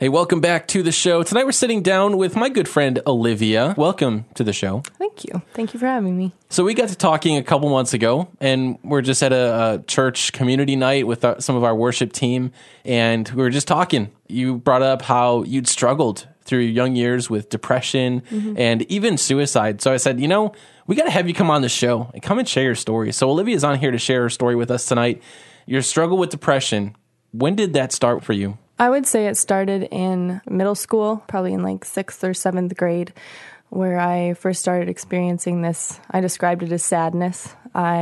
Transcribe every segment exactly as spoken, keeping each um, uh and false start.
Hey, welcome back to the show. Tonight we're sitting down with my good friend Olivia. Welcome to the show. Thank you. Thank you for having me. So we got to talking a couple months ago, and we're just at a, a church community night with our, some of our worship team, and we were just talking. You brought up how you'd struggled through your young years with depression mm-hmm. and even suicide. So I said, you know, we got to have you come on the show and come and share your story. So Olivia's on here to share her story with us tonight. Your struggle with depression, when did that start for you? I would say it started in middle school, probably in like sixth or seventh grade, where I first started experiencing this. I described it as sadness.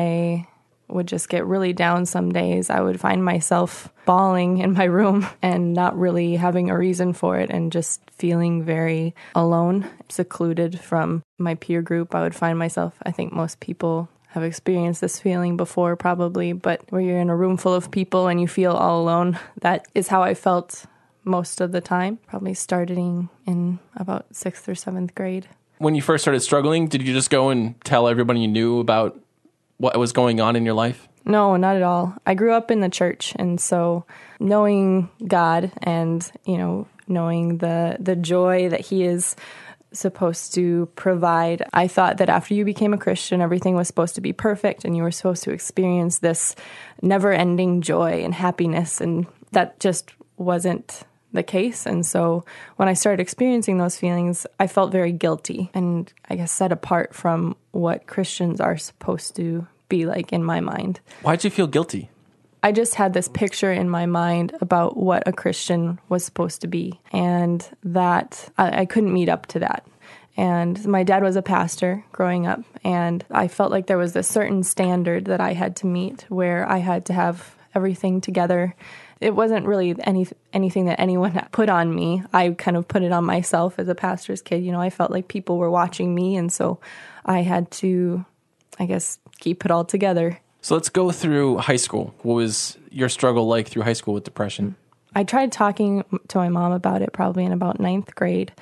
I would just get really down some days. I would find myself bawling in my room and not really having a reason for it and just feeling very alone, secluded from my peer group. I would find myself, I think most people have experienced this feeling before probably, but where you're in a room full of people and you feel all alone, that is how I felt most of the time, probably starting in about sixth or seventh grade. When you first started struggling, did you just go and tell everybody you knew about what was going on in your life? No, not at all. I grew up in the church, and so knowing God and, you know, knowing the the joy that he is supposed to provide, I thought that after you became a Christian, everything was supposed to be perfect and you were supposed to experience this never-ending joy and happiness, and that just wasn't the case. And so when I started experiencing those feelings, I felt very guilty and I guess set apart from what Christians are supposed to be like in my mind. Why'd you feel guilty? I just had this picture in my mind about what a Christian was supposed to be, and that I, I couldn't meet up to that. And my dad was a pastor growing up, and I felt like there was this certain standard that I had to meet where I had to have everything together. It wasn't really any anything that anyone put on me. I kind of put it on myself as a pastor's kid. You know, I felt like people were watching me, and so I had to, I guess, keep it all together. So let's go through high school. What was your struggle like through high school with depression? I tried talking to my mom about it probably in about ninth grade.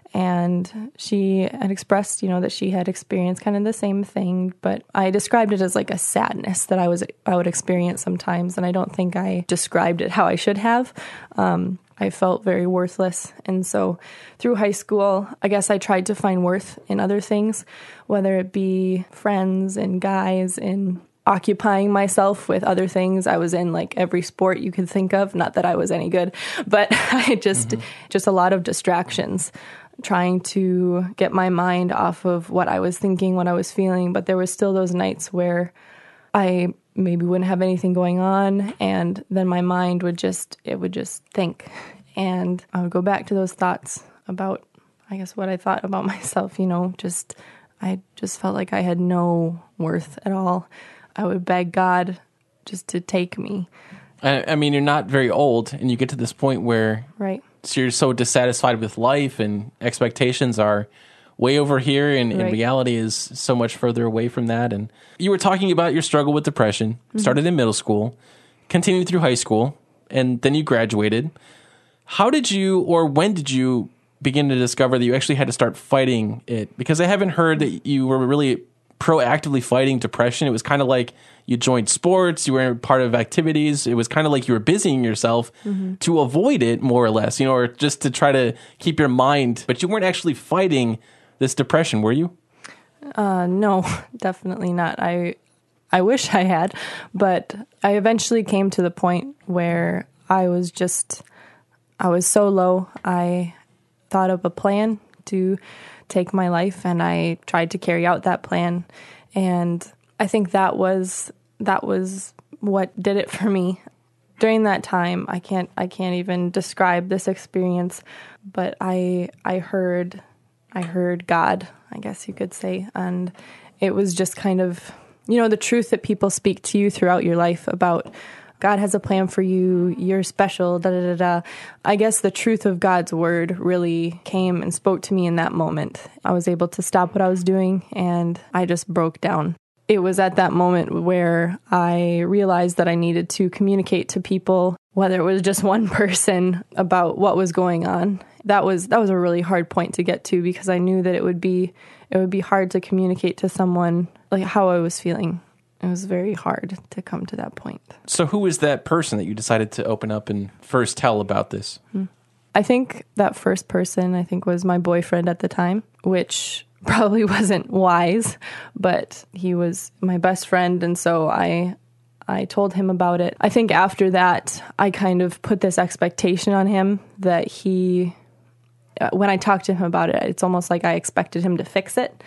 And she had expressed, you know, that she had experienced kind of the same thing, but I described it as like a sadness that I was I would experience sometimes, and I don't think I described it how I should have. Um, I felt very worthless, and so through high school, I guess I tried to find worth in other things, whether it be friends and guys and occupying myself with other things. I was in like every sport you could think of, not that I was any good, but I just mm-hmm. just a lot of distractions, trying to get my mind off of what I was thinking, what I was feeling. But there was still those nights where I maybe wouldn't have anything going on, and then my mind would just, it would just think. And I would go back to those thoughts about, I guess, what I thought about myself, you know, just, I just felt like I had no worth at all. I would beg God just to take me. I, I mean, you're not very old, and you get to this point where right. So you're so dissatisfied with life, and expectations are way over here, and, right. and reality is so much further away from that. And you were talking about your struggle with depression, mm-hmm. started in middle school, continued through high school, and then you graduated. How did you, or when did you begin to discover that you actually had to start fighting it? Because I haven't heard that you were really proactively fighting depression. It was kind of like you joined sports, you were part of activities. It was kind of like you were busying yourself mm-hmm. to avoid it, more or less, you know, or just to try to keep your mind, but you weren't actually fighting this depression, were you? Uh, no, definitely not. I, I wish I had, but I eventually came to the point where I was just, I was so low. I thought of a plan to take my life, and I tried to carry out that plan. And I think that was that was what did it for me. During that time, I can't I can't even describe this experience, but I I heard I heard God, I guess you could say, and it was just kind of, you know, the truth that people speak to you throughout your life about God has a plan for you, you're special, da da da da. I guess the truth of God's word really came and spoke to me in that moment. I was able to stop what I was doing, and I just broke down. It was at that moment where I realized that I needed to communicate to people, whether it was just one person, about what was going on. That was that was a really hard point to get to, because I knew that it would be it would be hard to communicate to someone like how I was feeling. It was very hard to come to that point. So who was that person that you decided to open up and first tell about this? I think that first person, I think, was my boyfriend at the time, which probably wasn't wise, but he was my best friend. And so I, I told him about it. I think after that, I kind of put this expectation on him that he, when I talked to him about it, it's almost like I expected him to fix it,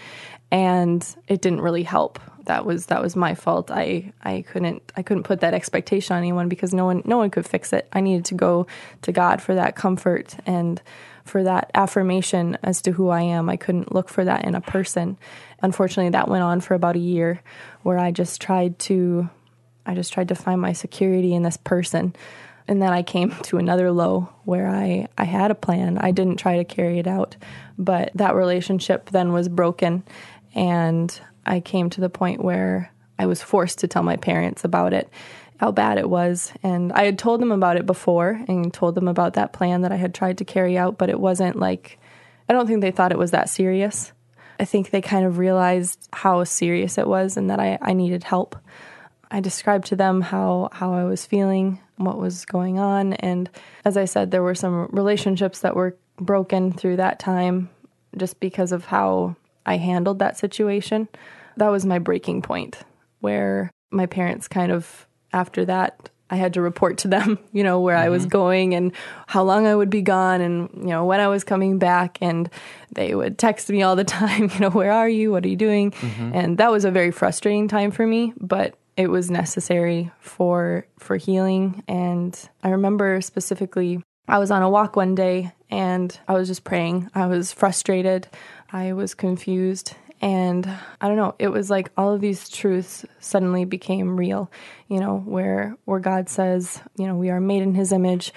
and it didn't really help. That was that was my fault. I, I couldn't I couldn't put that expectation on anyone because no one no one could fix it. I needed to go to God for that comfort and for that affirmation as to who I am. I couldn't look for that in a person. Unfortunately, that went on for about a year, where I just tried to I just tried to find my security in this person. And then I came to another low where I, I had a plan. I didn't try to carry it out, but that relationship then was broken, and I came to the point where I was forced to tell my parents about it, how bad it was. And I had told them about it before and told them about that plan that I had tried to carry out, but it wasn't like, I don't think they thought it was that serious. I think they kind of realized how serious it was and that I, I needed help. I described to them how, how I was feeling, what was going on. And as I said, there were some relationships that were broken through that time just because of how I handled that situation. That was my breaking point, where my parents kind of, after that, I had to report to them, you know, where mm-hmm. I was going and how long I would be gone and, you know, when I was coming back. And they would text me all the time, you know, where are you? What are you doing? Mm-hmm. And that was a very frustrating time for me, but it was necessary for for healing. And I remember specifically, I was on a walk one day and I was just praying. I was frustrated. I was confused. And I don't know, it was like all of these truths suddenly became real, you know, where where God says, you know, we are made in his image.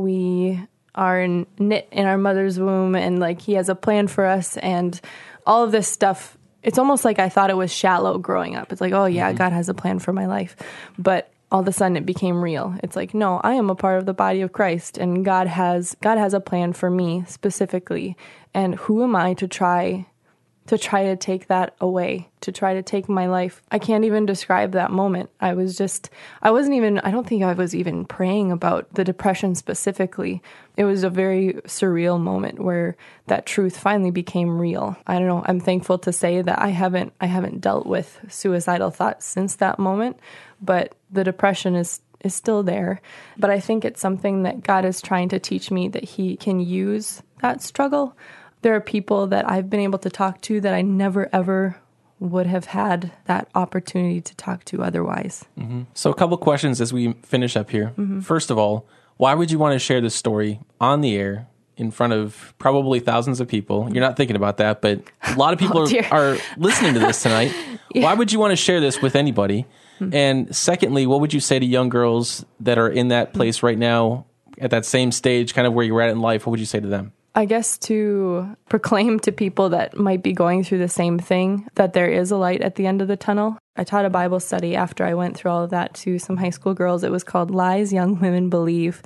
We are knit in our mother's womb, and like he has a plan for us, and all of this stuff. It's almost like I thought it was shallow growing up. It's like, oh yeah, mm-hmm. God has a plan for my life. But all of a sudden it became real. It's like, no, I am a part of the body of Christ, and God has God has a plan for me specifically. And who am I to try to try to take that away, to try to take my life? I can't even describe that moment. I was just, I wasn't even, I don't think I was even praying about the depression specifically. It was a very surreal moment where that truth finally became real. I don't know. I'm thankful to say that I haven't, I haven't dealt with suicidal thoughts since that moment, but the depression is is still there. But I think it's something that God is trying to teach me, that he can use that struggle. There are people that I've been able to talk to that I never, ever would have had that opportunity to talk to otherwise. Mm-hmm. So a couple questions as we finish up here. Mm-hmm. First of all, why would you want to share this story on the air in front of probably thousands of people? You're not thinking about that, but a lot of people oh, are, are listening to this tonight. Yeah. Why would you want to share this with anybody? Mm-hmm. And secondly, what would you say to young girls that are in that place right now, at that same stage, kind of where you're at in life? What would you say to them? I guess to proclaim to people that might be going through the same thing that there is a light at the end of the tunnel. I taught a Bible study after I went through all of that to some high school girls. It was called Lies Young Women Believe.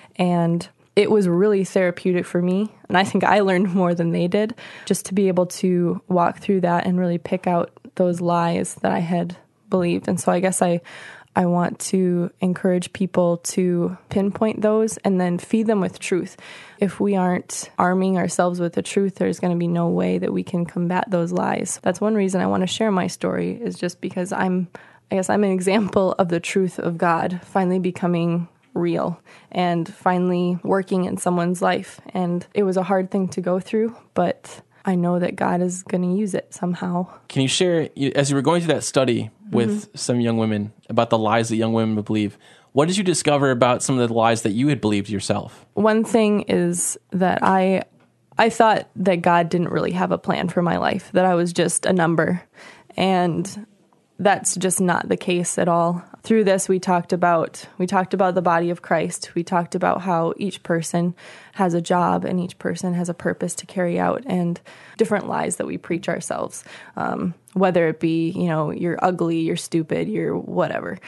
And it was really therapeutic for me. And I think I learned more than they did, just to be able to walk through that and really pick out those lies that I had believed. And so I guess I I want to encourage people to pinpoint those and then feed them with truth. If we aren't arming ourselves with the truth, there's going to be no way that we can combat those lies. That's one reason I want to share my story, is just because I'm, I guess I'm an example of the truth of God finally becoming real and finally working in someone's life. And it was a hard thing to go through, but I know that God is going to use it somehow. Can you share, as you were going through that study with mm-hmm. some young women about the lies that young women believe, what did you discover about some of the lies that you had believed yourself? One thing is that I I thought that God didn't really have a plan for my life, that I was just a number. And that's just not the case at all. Through this, we talked about we talked about the body of Christ. We talked about how each person has a job and each person has a purpose to carry out, and different lies that we preach ourselves. Um, whether it be, you know, you're ugly, you're stupid, you're whatever.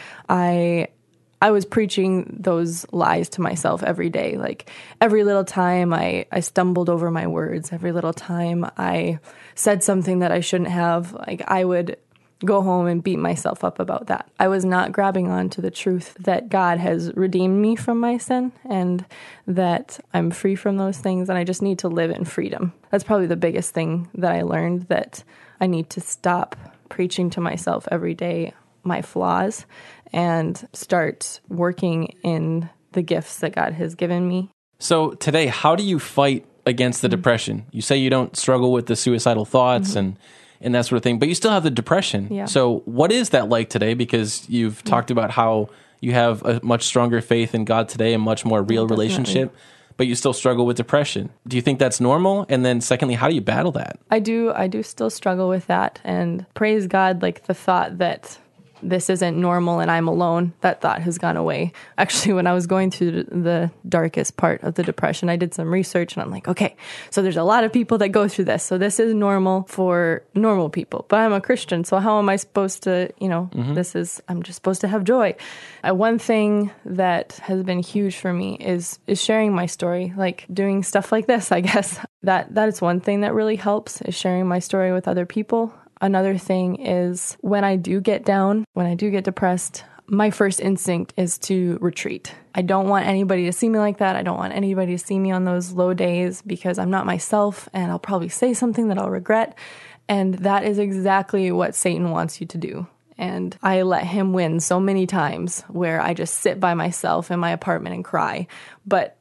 I I was preaching those lies to myself every day. Like every little time I, I stumbled over my words, every little time I said something that I shouldn't have, like I would go home and beat myself up about that. I was not grabbing on to the truth that God has redeemed me from my sin and that I'm free from those things and I just need to live in freedom. That's probably the biggest thing that I learned, that I need to stop preaching to myself every day my flaws and start working in the gifts that God has given me. So today, how do you fight against the mm-hmm. depression? You say you don't struggle with the suicidal thoughts mm-hmm. and and that sort of thing, but you still have the depression. Yeah. So what is that like today? Because you've yeah. talked about how you have a much stronger faith in God today, a much more real yeah, relationship, but you still struggle with depression. Do you think that's normal? And then secondly, how do you battle that? I do. I do still struggle with that. And praise God, like the thought that this isn't normal and I'm alone, that thought has gone away. Actually, when I was going through the darkest part of the depression, I did some research and I'm like, okay, so there's a lot of people that go through this. So this is normal for normal people, but I'm a Christian. So how am I supposed to, you know, mm-hmm. this is, I'm just supposed to have joy. Uh, one thing that has been huge for me is, is sharing my story, like doing stuff like this, I guess. That, that is one thing that really helps, is sharing my story with other people. Another thing is when I do get down, when I do get depressed, my first instinct is to retreat. I don't want anybody to see me like that. I don't want anybody to see me on those low days because I'm not myself and I'll probably say something that I'll regret. And that is exactly what Satan wants you to do. And I let him win so many times where I just sit by myself in my apartment and cry. But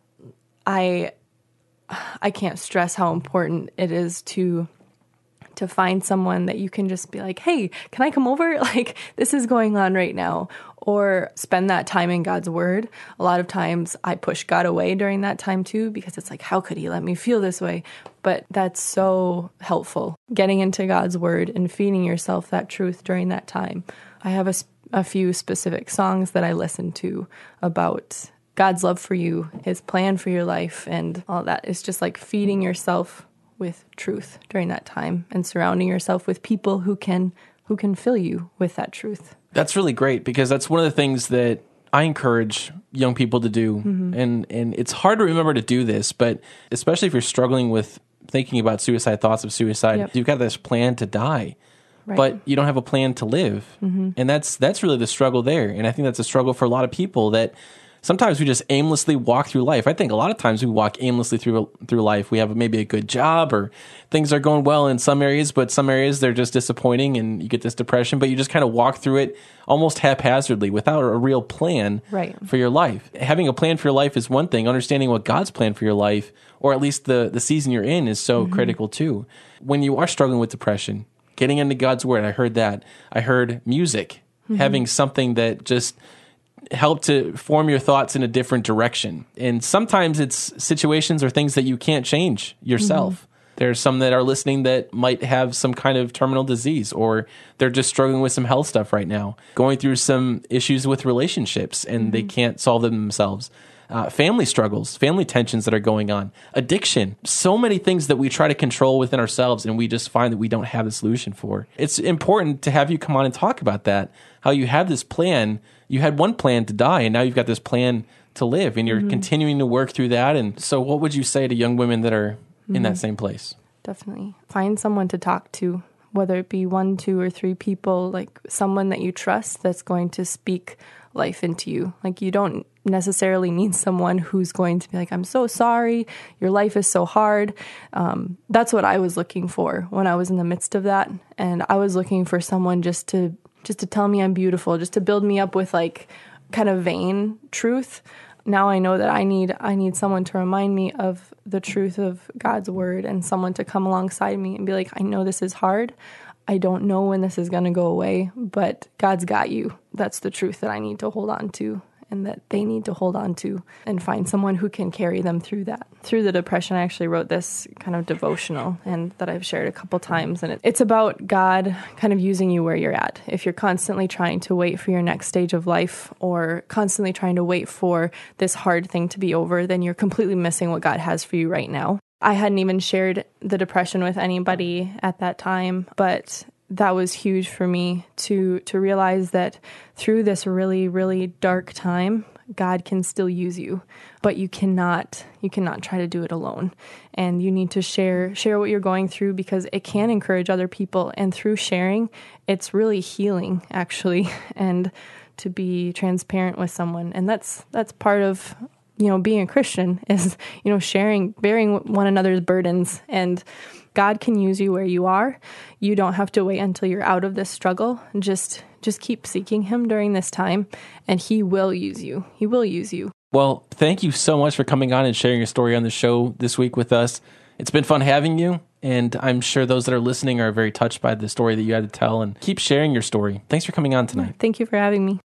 I, I can't stress how important it is to to find someone that you can just be like, hey, can I come over? Like, this is going on right now. Or spend that time in God's word. A lot of times I push God away during that time too, because it's like, how could he let me feel this way? But that's so helpful. Getting into God's word and feeding yourself that truth during that time. I have a, a few specific songs that I listen to about God's love for you, his plan for your life, and all that. It's just like feeding yourself with truth during that time and surrounding yourself with people who can who can fill you with that truth. That's really great, because that's one of the things that I encourage young people to do. Mm-hmm. And and it's hard to remember to do this, but especially if you're struggling with thinking about suicide, thoughts of suicide, yep. you've got this plan to die, right. but you don't have a plan to live. Mm-hmm. And that's that's really the struggle there. And I think that's a struggle for a lot of people, that sometimes we just aimlessly walk through life. I think a lot of times we walk aimlessly through through life. We have maybe a good job, or things are going well in some areas, but some areas they're just disappointing and you get this depression, but you just kind of walk through it almost haphazardly without a real plan right. for your life. Having a plan for your life is one thing. Understanding what God's plan for your life, or at least the, the season you're in, is so mm-hmm. critical too. When you are struggling with depression, getting into God's word, I heard that. I heard music, mm-hmm. having something that just help to form your thoughts in a different direction. And sometimes it's situations or things that you can't change yourself. Mm-hmm. There's some that are listening that might have some kind of terminal disease, or they're just struggling with some health stuff right now, going through some issues with relationships and mm-hmm. they can't solve them themselves. Uh, family struggles, family tensions that are going on, addiction, so many things that we try to control within ourselves and we just find that we don't have a solution for. It's important to have you come on and talk about that, how you have this plan. You had one plan to die, and now you've got this plan to live, and you're mm-hmm. continuing to work through that. And so what would you say to young women that are mm-hmm. in that same place? Definitely. Find someone to talk to, whether it be one, two, or three people, like someone that you trust that's going to speak life into you. Like, you don't necessarily need someone who's going to be like, I'm so sorry, your life is so hard. Um, that's what I was looking for when I was in the midst of that. And I was looking for someone just to just to tell me I'm beautiful, just to build me up with like kind of vain truth. Now I know that I need I need someone to remind me of the truth of God's word, and someone to come alongside me and be like, I know this is hard. I don't know when this is going to go away, but God's got you. That's the truth that I need to hold on to, and that they need to hold on to, and find someone who can carry them through that. Through the depression, I actually wrote this kind of devotional, and that I've shared a couple times. And it, it's about God kind of using you where you're at. If you're constantly trying to wait for your next stage of life, or constantly trying to wait for this hard thing to be over, then you're completely missing what God has for you right now. I hadn't even shared the depression with anybody at that time, but that was huge for me to to realize that through this really, really dark time, God can still use you, but you cannot you cannot try to do it alone. And you need to share share what you're going through, because it can encourage other people. And through sharing, it's really healing, actually, and to be transparent with someone. And that's that's part of, you know, being a Christian is, you know, sharing, bearing one another's burdens. And God can use you where you are. You don't have to wait until you're out of this struggle. Just just keep seeking him during this time, and he will use you. He will use you. Well, thank you so much for coming on and sharing your story on the show this week with us. It's been fun having you, and I'm sure those that are listening are very touched by the story that you had to tell, and keep sharing your story. Thanks for coming on tonight. Thank you for having me.